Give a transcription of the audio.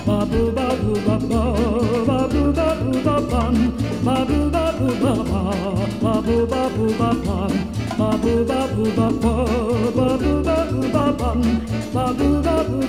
ba boo ba boo ba ba, ba boo ba boo ba bum, ba boo ba boo ba ba, ba boo ba boo ba bum, ba boo ba boo ba ba, ba boo ba boo ba bum, ba boo ba boo